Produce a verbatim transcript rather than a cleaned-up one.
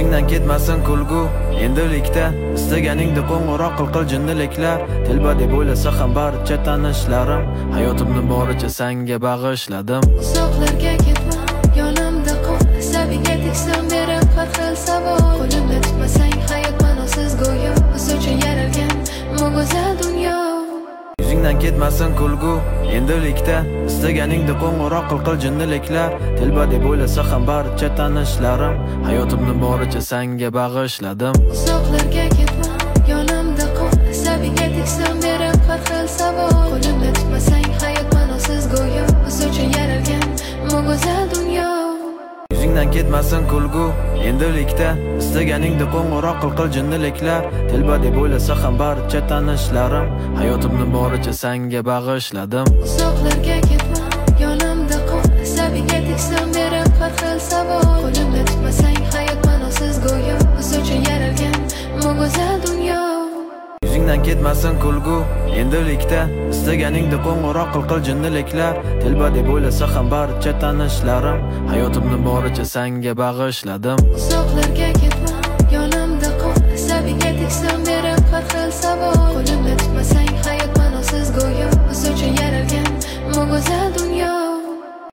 Yuzingdan ketmasin kulgu endilikda, istaganingda qo'ng'iroq qil qil jinniliklar. Telba deb o'ylasa ham barcha tanishlarim, hayotimni boricha senga bag'ishladim. Uzoqlarga ketma, yonimda qol, asabingga tegsam berib har xil savol. Qo'limda tutmasang hayot ma'nosiz go'yo, biz uchun yaralgan bu go'zal dunyo. Yuzingdan ketmasin kulgu endilikda, istaganingda qo'ng'iroq qil qil jinniliklar. Telba deb o'ylasa ham barcha tanishlarim, hayotimni boricha senga bag'ishladim. Uzoqlarga ketma, yonimda qol, asabingga tegsam berib har xil savol. Qo'limda tutmasang hayot ma'nosiz go'yo, biz uchun yaralgan bu go'zal dunyo. Yuzingdan ketmasin kulgu endilikda, istaganingda qo'ng'iroq qil qil jinniliklar. Telba deb o'ylasa ham barcha tanishlarim, hayotimni boricha senga bag'ishladim. Uzoqlarga ketma, yonimda qol, asabingga tegsam berib har xil savol. Qo'limda tutmasang hayot ma'nosiz go'yo, biz uchun yaralgan bu go'zal dunyo. Yuzingdan ketmasin kulgu endilikda, istaganingda qo'ng'iroq qil qil jinniliklar. Telba deb o'ylasa ham barcha tanishlarim, hayotimni boricha senga bag'ishladim. Uzoqlarga ketma, yonimda qol, asabingga tegsam